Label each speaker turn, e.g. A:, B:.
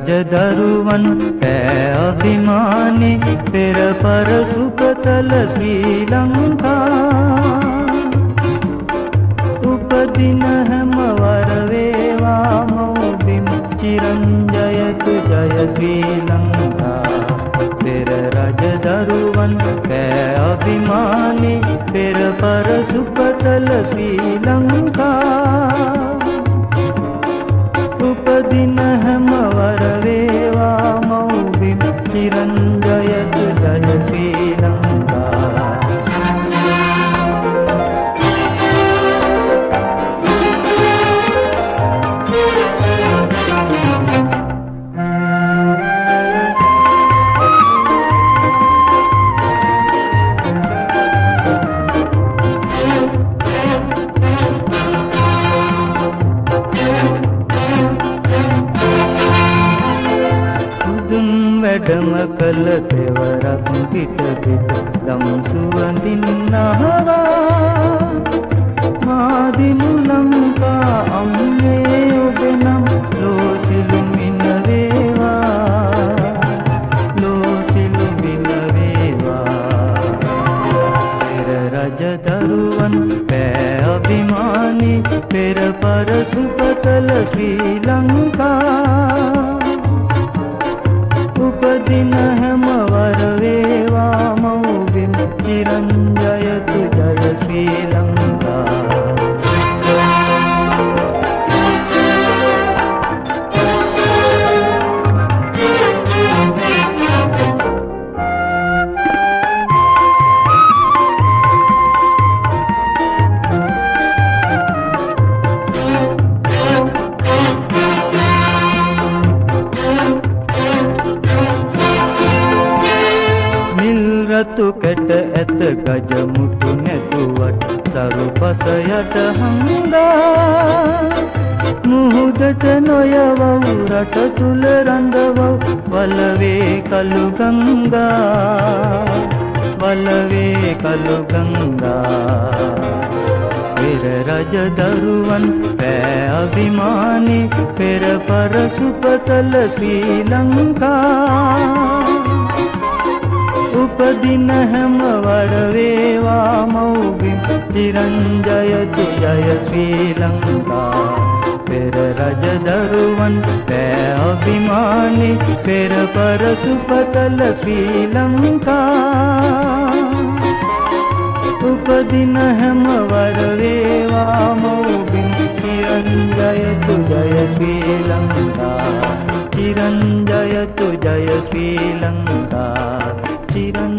A: රජදරුවන් පෑ අභිමානේ පෙර පර සුපතල ශ්‍රී ලංකා උපදින හැම වර වේවා මෞබිම් චිරංජයතු ජය ශ්‍රී ලංකා පෙර රජදරුවන් පෑ අභිමානේ පෙර පර සුපතල ශ්‍රී ලංකා උපදින හැම වර වේවා මෞබිම් චිරංජයතු ජය ශ්‍රී ලංකා වැඩම කළ තෙවරක් පිට පිට දම් සුවඳින් නහවා මාදිනු ලංකා අම්මේ ඔබ නම් ලෝසිලුමින වේවා ලෝසිලුමින වේවා පෙර රජදරුවන් පෑ අභිමානී පෙර පර සුපතල ශ්‍රී ලංකා උපදින හැම වර වේවා මෞබිම් චිරංජයතු ජය ශ්‍රී ලංකා රතු කැට ඇත ගජමුතු නැතුවට සරුපස යට හංගා මුහුදට නොයවව් රට තුල රඳවව් වලවේ කළු ගංගා වලවේ කළු ගංගා පෙර රජදරුවන් පෑ අභිමානී පෙර පර සුපතල ශ්‍රී ලංකා උපදින හැම වර වේවා මෞබිම් චිරංජයතු ජය ශ්‍රී ලංකා පෙර රජදරුවන් පෑ අභිමානී පෙර පර සුපතල ශ්‍රී ලංකා උපදින හැම වර වේවා මෞබිම් චිරංජයතු ජය ශ්‍රී ලංකා චිරංජයතු ජය ශ්‍රී ලංකා चिरं